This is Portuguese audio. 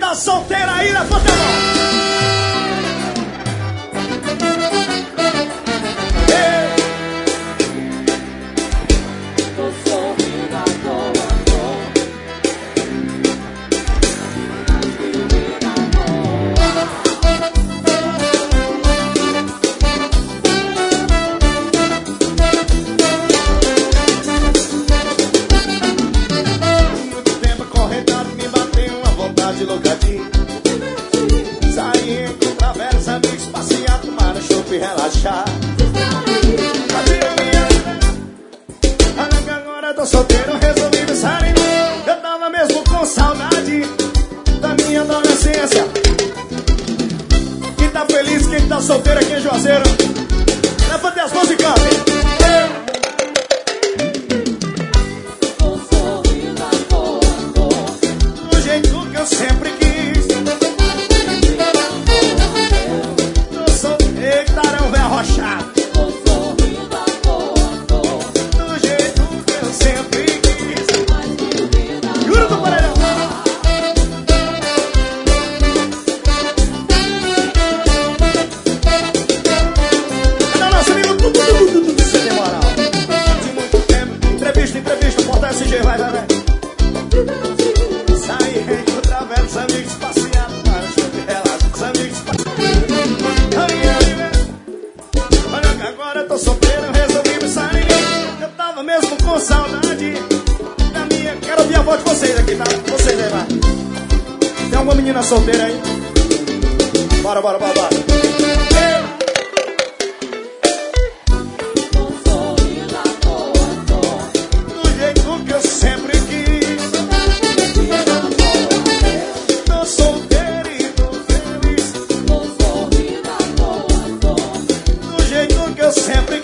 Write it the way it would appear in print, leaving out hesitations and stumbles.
tá solteira aí, levanta a mão. Relaxar. Olha que agora eu tô solteiro, resolvi pensar em mim. Eu tava mesmo com saudade da minha adolescência. Quem tá feliz, quem tá solteiro aqui em Juazeiro, levante as mãos e cante. Do jeito que eu sempre quis. Arrochado. Tô sorrindo à toa, do jeito que eu sempre quis. Juro do Paredão. Não, nosso amigo, tudo sem tem moral. De muito tempo, entrevista, porta SG, vai. Saí, encontrar os amigos passeados, para chover, relaxa, os amigos agora eu tô solteiro, resolvi me sair. Eu tava mesmo com saudade da minha. Quero ouvir a voz de vocês aqui, tá? Vocês aí, vai. Tem alguma menina solteira aí? Bora. tô sorrindo à toa, do jeito que eu sempre quis. Tô solteiro e tô feliz. tô sorrindo à toa, do jeito que eu sempre